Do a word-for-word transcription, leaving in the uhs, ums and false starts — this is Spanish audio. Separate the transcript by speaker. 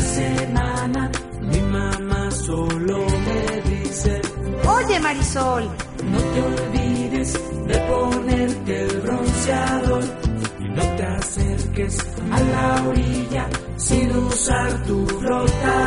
Speaker 1: dice nana, mi mamá solo me dice:
Speaker 2: Oye, Marisol,
Speaker 1: no te olvides de ponerte el bronceador y no te acerques a la orilla sin usar tu flotador.